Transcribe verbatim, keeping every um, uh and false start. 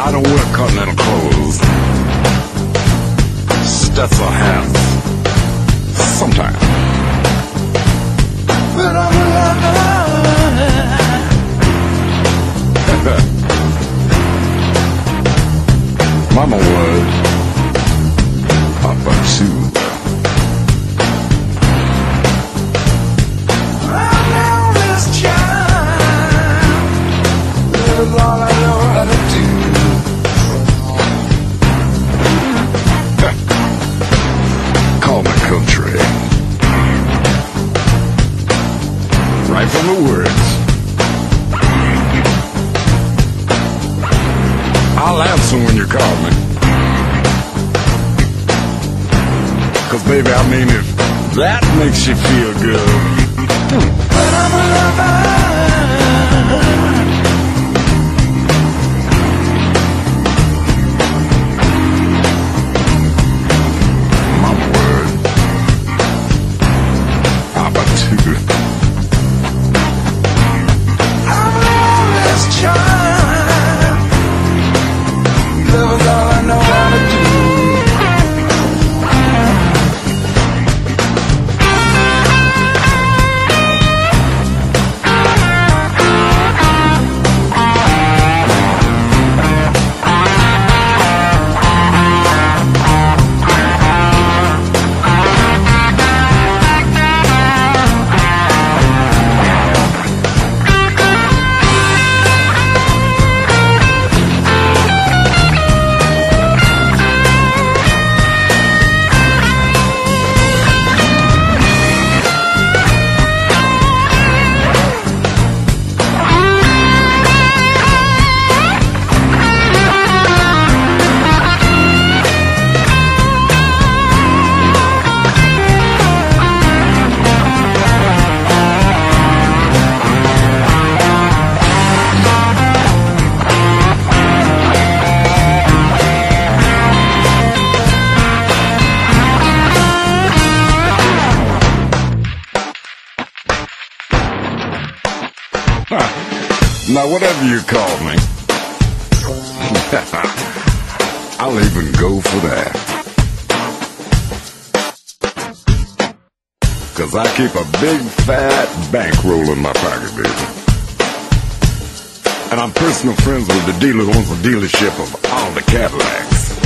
I don't wear continental clothes. Stetson hats. Sometimes. But I'm a lover. Mama was Papa too. I'm on this child. That's all I know how to do. Call me country. Right from the words. I'll answer when you call me. Cause baby, I mean, if that makes you feel good. But I'm a lover. Mama word. Papa too. I'm an honest child. Love is all I know how to do. Now, whatever you call me, I'll even go for that. Cause I keep a big fat bankroll in my pocket, baby. And I'm personal friends with the dealer who owns the dealership of all the Cadillacs.